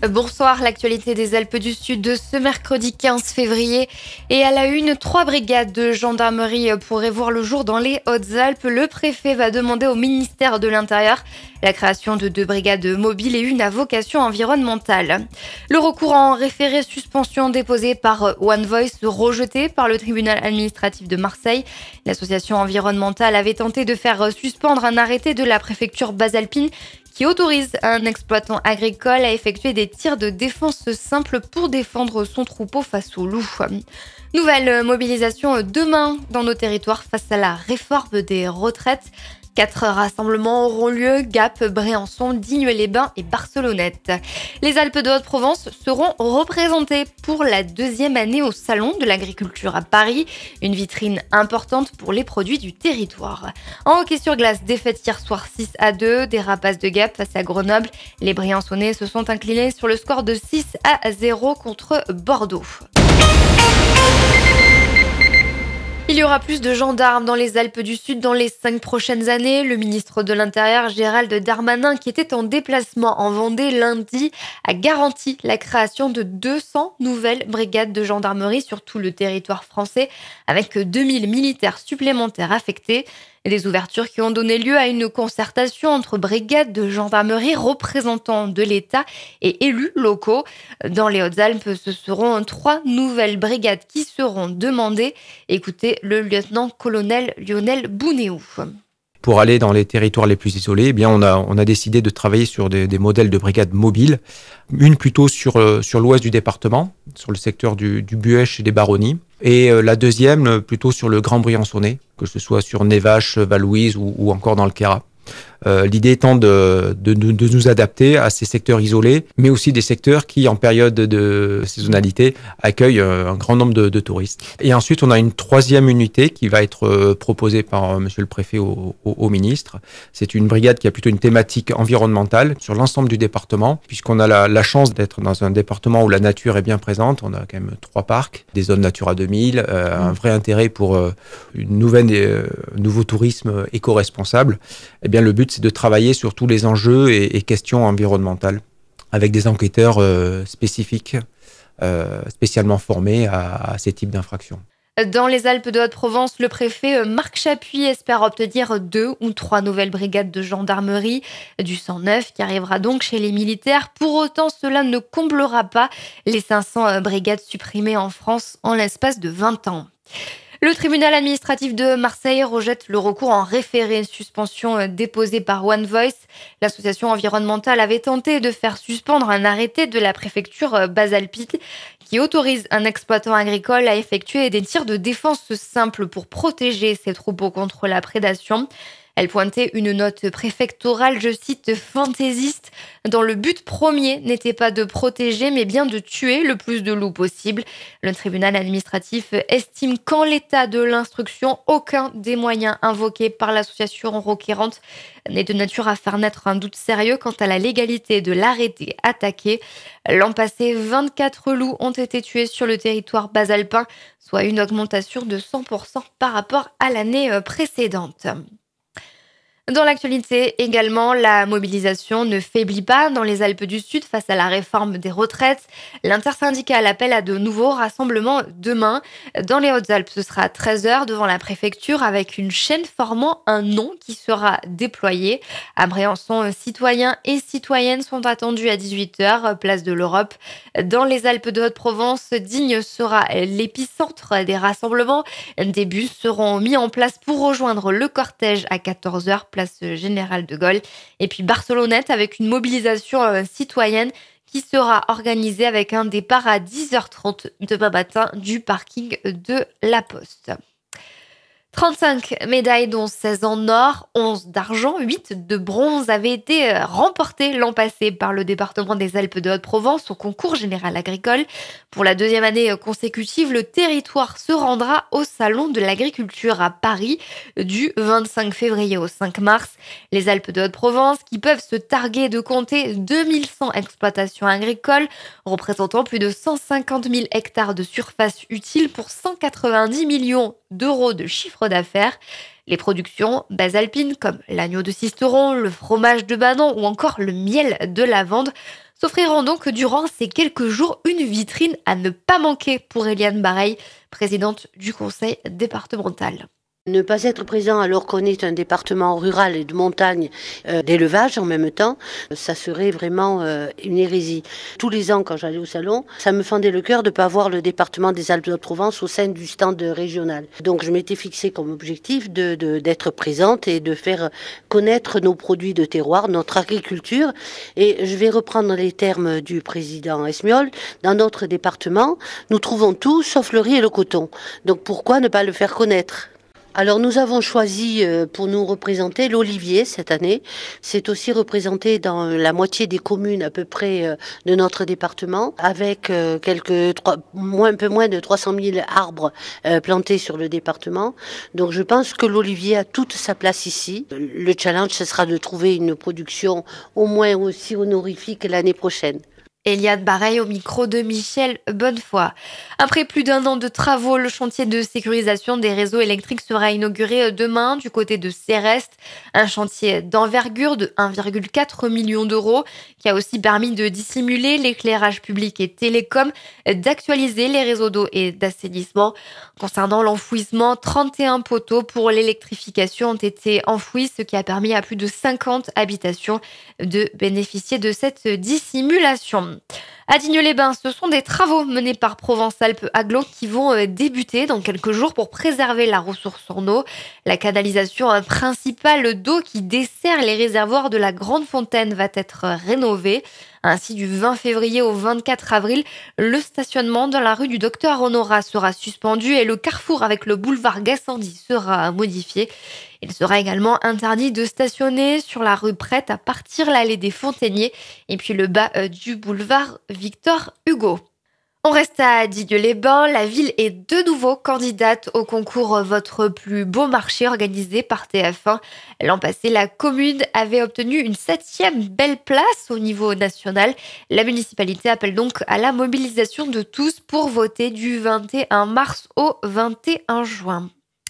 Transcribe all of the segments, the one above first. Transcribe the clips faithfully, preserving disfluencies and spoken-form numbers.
Bonsoir, l'actualité des Alpes du Sud de ce mercredi quinze février. Et à la une, trois brigades de gendarmerie pourraient voir le jour dans les Hautes-Alpes. Le préfet va demander au ministère de l'Intérieur la création de deux brigades mobiles et une à vocation environnementale. Le recours en référé suspension déposé par One Voice rejeté par le tribunal administratif de Marseille. L'association environnementale avait tenté de faire suspendre un arrêté de la préfecture basalpine qui autorise un exploitant agricole à effectuer des tirs de défense simple pour défendre son troupeau face aux loups. Nouvelle mobilisation demain dans nos territoires face à la réforme des retraites. Quatre rassemblements auront lieu, Gap, Briançon, Digne-les-Bains et Barcelonnette. Les Alpes de Haute-Provence seront représentées pour la deuxième année au Salon de l'Agriculture à Paris, une vitrine importante pour les produits du territoire. En hockey sur glace, défaite hier soir six à deux, des Rapaces de Gap face à Grenoble. Les Briançonnais se sont inclinés sur le score de six à zéro contre Bordeaux. Il y aura plus de gendarmes dans les Alpes du Sud dans les cinq prochaines années. Le ministre de l'Intérieur, Gérald Darmanin, qui était en déplacement en Vendée lundi, a garanti la création de deux cents nouvelles brigades de gendarmerie sur tout le territoire français, avec deux mille militaires supplémentaires affectés. Des ouvertures qui ont donné lieu à une concertation entre brigades de gendarmerie, représentants de l'État et élus locaux. Dans les Hautes-Alpes, ce seront trois nouvelles brigades qui seront demandées. Écoutez le lieutenant-colonel Lionel Bounéou. Pour aller dans les territoires les plus isolés, eh bien on a on a décidé de travailler sur des, des modèles de brigades mobiles, une plutôt sur euh, sur l'ouest du département, sur le secteur du, du Buëch et des Baronnies, et euh, la deuxième plutôt sur le Grand Briançonnais, que ce soit sur Névache, Val-Louise ou, ou encore dans le Queyras. Euh, l'idée étant de, de, de nous adapter à ces secteurs isolés, mais aussi des secteurs qui, en période de saisonnalité, accueillent un grand nombre de, de touristes. Et ensuite, on a une troisième unité qui va être proposée par Monsieur le Préfet au, au, au ministre. C'est une brigade qui a plutôt une thématique environnementale sur l'ensemble du département, puisqu'on a la, la chance d'être dans un département où la nature est bien présente. On a quand même trois parcs, des zones Natura deux mille, euh, un vrai intérêt pour euh, une nouvelle, euh, nouveau tourisme éco-responsable. Eh bien, le but, c'est de travailler sur tous les enjeux et, et questions environnementales avec des enquêteurs euh, spécifiques, euh, spécialement formés à, à ces types d'infractions. Dans les Alpes de Haute-Provence, le préfet Marc Chapuis espère obtenir deux ou trois nouvelles brigades de gendarmerie, du cent neuf qui arrivera donc chez les militaires. Pour autant, cela ne comblera pas les cinq cents brigades supprimées en France en l'espace de vingt ans. Le tribunal administratif de Marseille rejette le recours en référé suspension déposé par One Voice. L'association environnementale avait tenté de faire suspendre un arrêté de la préfecture basalpine qui autorise un exploitant agricole à effectuer des tirs de défense simples pour protéger ses troupeaux contre la prédation. Elle pointait une note préfectorale, je cite, fantaisiste, dont le but premier n'était pas de protéger, mais bien de tuer le plus de loups possible. Le tribunal administratif estime qu'en l'état de l'instruction, aucun des moyens invoqués par l'association requérante n'est de nature à faire naître un doute sérieux quant à la légalité de l'arrêté attaqué. L'an passé, vingt-quatre loups ont été tués sur le territoire basalpin, soit une augmentation de cent pour cent par rapport à l'année précédente. Dans l'actualité également, la mobilisation ne faiblit pas dans les Alpes du Sud face à la réforme des retraites. L'intersyndicale appelle à de nouveaux rassemblements demain. Dans les Hautes-Alpes, ce sera à treize heures devant la préfecture avec une chaîne formant un nom qui sera déployé. À Briançon, citoyens et citoyennes sont attendus à dix-huit heures, place de l'Europe. Dans les Alpes de Haute-Provence, Digne sera l'épicentre des rassemblements. Des bus seront mis en place pour rejoindre le cortège à quatorze heures, place Général de Gaulle. Et puis Barcelonnette avec une mobilisation euh, citoyenne qui sera organisée avec un départ à dix heures trente demain matin du parking de La Poste. trente-cinq médailles, dont seize en or, onze d'argent, huit de bronze avaient été remportées l'an passé par le département des Alpes de Haute-Provence au concours général agricole. Pour la deuxième année consécutive, le territoire se rendra au Salon de l'Agriculture à Paris du vingt-cinq février au cinq mars. Les Alpes de Haute-Provence qui peuvent se targuer de compter deux mille cent exploitations agricoles représentant plus de cent cinquante mille hectares de surface utile pour cent quatre-vingt-dix millions d'euros de chiffre d'affaires. Les productions basalpines comme l'agneau de Sisteron, le fromage de Banon ou encore le miel de lavande s'offriront donc durant ces quelques jours une vitrine à ne pas manquer pour Eliane Bareil, présidente du conseil départemental. Ne pas être présent alors qu'on est un département rural et de montagne, euh, d'élevage en même temps, ça serait vraiment euh, une hérésie. Tous les ans, quand j'allais au salon, ça me fendait le cœur de ne pas voir le département des Alpes-de-Haute-Provence au sein du stand régional. Donc je m'étais fixé comme objectif de, de, d'être présente et de faire connaître nos produits de terroir, notre agriculture. Et je vais reprendre les termes du président Esmiol. Dans notre département, nous trouvons tout sauf le riz et le coton. Donc pourquoi ne pas le faire connaître ? Alors nous avons choisi pour nous représenter l'olivier cette année. C'est aussi représenté dans la moitié des communes à peu près de notre département, avec quelques trois, moins, un peu moins de trois cent mille arbres plantés sur le département. Donc je pense que l'olivier a toute sa place ici. Le challenge, ce sera de trouver une production au moins aussi honorifique l'année prochaine. Eliane Bareil au micro de Michel Bonnefoy. Après plus d'un an de travaux, le chantier de sécurisation des réseaux électriques sera inauguré demain du côté de Céreste. Un chantier d'envergure de un virgule quatre million d'euros qui a aussi permis de dissimuler l'éclairage public et télécom, d'actualiser les réseaux d'eau et d'assainissement. Concernant l'enfouissement, trente et un poteaux pour l'électrification ont été enfouis, ce qui a permis à plus de cinquante habitations de bénéficier de cette dissimulation. À Digne-les-Bains, ce sont des travaux menés par Provence-Alpes Agglo qui vont débuter dans quelques jours pour préserver la ressource en eau. La canalisation principale d'eau qui dessert les réservoirs de la Grande Fontaine va être rénovée. Ainsi, du vingt février au vingt-quatre avril, le stationnement dans la rue du Docteur Honorat sera suspendu et le carrefour avec le boulevard Gassendi sera modifié. Il sera également interdit de stationner sur la rue Prête à partir l'allée des Fontainiers et puis le bas du boulevard Victor Hugo. On reste à Digne-les-Bains. La ville est de nouveau candidate au concours Votre plus beau marché organisé par T F un. L'an passé, la commune avait obtenu une septième belle place au niveau national. La municipalité appelle donc à la mobilisation de tous pour voter du vingt et un mars au vingt et un juin.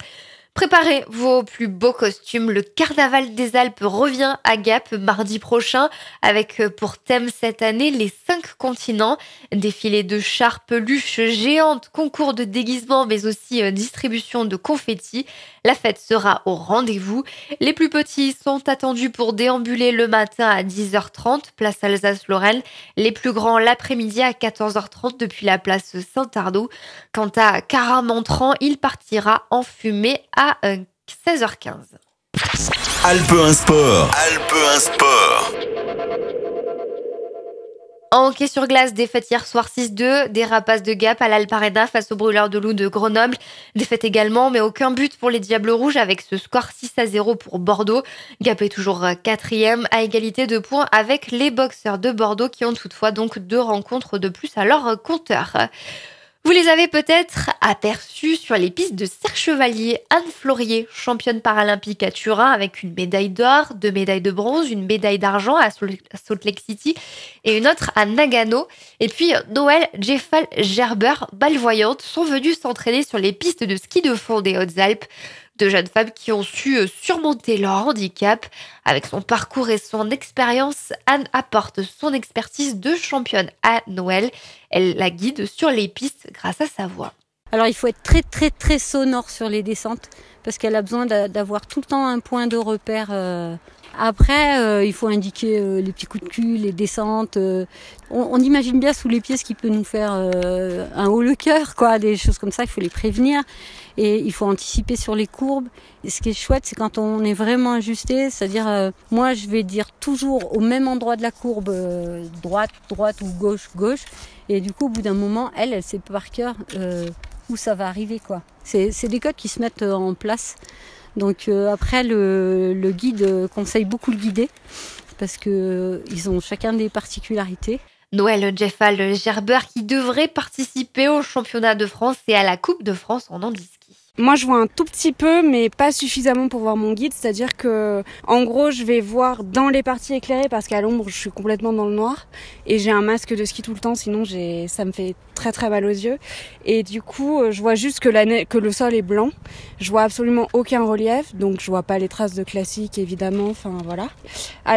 Préparez vos plus beaux costumes. Le Carnaval des Alpes revient à Gap mardi prochain avec pour thème cette année les cinq continents. Défilé de chars, peluches géantes, concours de déguisement mais aussi distribution de confettis. La fête sera au rendez-vous. Les plus petits sont attendus pour déambuler le matin à dix heures trente, place Alsace-Lorraine. Les plus grands l'après-midi à quatorze heures trente depuis la place Saint-Arnaud. Quant à Cara-Montran, il partira en fumée à seize heures quinze. Alpe un Sport. Alpe un Sport. En hockey sur glace, défaite hier soir six deux des Rapaces de Gap à l'Alp Arena face aux Brûleurs de Loup de Grenoble. Défaite également, mais aucun but pour les Diables Rouges avec ce score six à zéro pour Bordeaux. Gap est toujours quatrième à égalité de points avec les Boxers de Bordeaux qui ont toutefois donc deux rencontres de plus à leur compteur. Vous les avez peut-être aperçus sur les pistes de Serre-Chevalier. Anne Florier, championne paralympique à Turin avec une médaille d'or, deux médailles de bronze, une médaille d'argent à Salt Lake City et une autre à Nagano. Et puis Noël Jeffal-Gerber, balle-voyante, sont venus s'entraîner sur les pistes de ski de fond des Hautes-Alpes. Deux jeunes femmes qui ont su surmonter leur handicap. Avec son parcours et son expérience, Anne apporte son expertise de championne à Noël. Elle la guide sur les pistes grâce à sa voix. Alors il faut être très très très sonore sur les descentes parce qu'elle a besoin d'avoir tout le temps un point de repère. Euh. Après, euh, il faut indiquer euh, les petits coups de cul, les descentes. Euh. On, on imagine bien sous les pieds ce qui peut nous faire euh, un haut le cœur, quoi, des choses comme ça. Il faut les prévenir et il faut anticiper sur les courbes. Et ce qui est chouette, c'est quand on est vraiment ajusté, c'est-à-dire euh, moi je vais dire toujours au même endroit de la courbe, euh, droite, droite ou gauche, gauche. Et du coup, au bout d'un moment, elle, elle sait par cœur euh, où ça va arriver, quoi. C'est, c'est des codes qui se mettent en place. Donc euh, après, le, le guide conseille beaucoup le guider parce qu'ils euh, ont chacun des particularités. Noël Jeffal-Gerber qui devrait participer au championnat de France et à la Coupe de France en handiski. Moi, je vois un tout petit peu, mais pas suffisamment pour voir mon guide. C'est-à-dire que, en gros, je vais voir dans les parties éclairées parce qu'à l'ombre, je suis complètement dans le noir. Et j'ai un masque de ski tout le temps, sinon j'ai, ça me fait très très mal aux yeux. Et du coup, je vois juste que, la ne- que le sol est blanc. Je vois absolument aucun relief, donc je vois pas les traces de classique, évidemment. Enfin, voilà. Alors, ce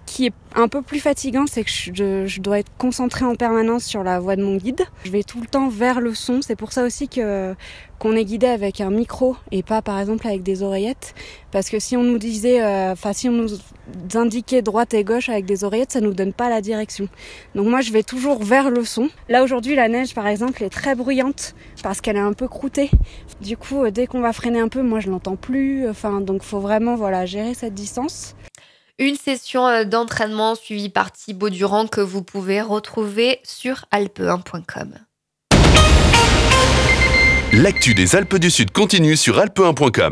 qui est un peu plus fatigant, c'est que je, je dois être concentrée en permanence sur la voix de mon guide. Je vais tout le temps vers le son. C'est pour ça aussi que qu'on est guidé avec un micro et pas par exemple avec des oreillettes. Parce que si on nous disait, enfin euh, si on nous indiquait droite et gauche avec des oreillettes, ça nous donne pas la direction. Donc moi je vais toujours vers le son. Là aujourd'hui la neige par exemple est très bruyante parce qu'elle est un peu croûtée. Du coup dès qu'on va freiner un peu, moi je l'entends plus. Enfin donc faut vraiment voilà gérer cette distance. Une session d'entraînement suivie par Thibaut Durand que vous pouvez retrouver sur alpe un point com. L'actu des Alpes du Sud continue sur alpe un point com.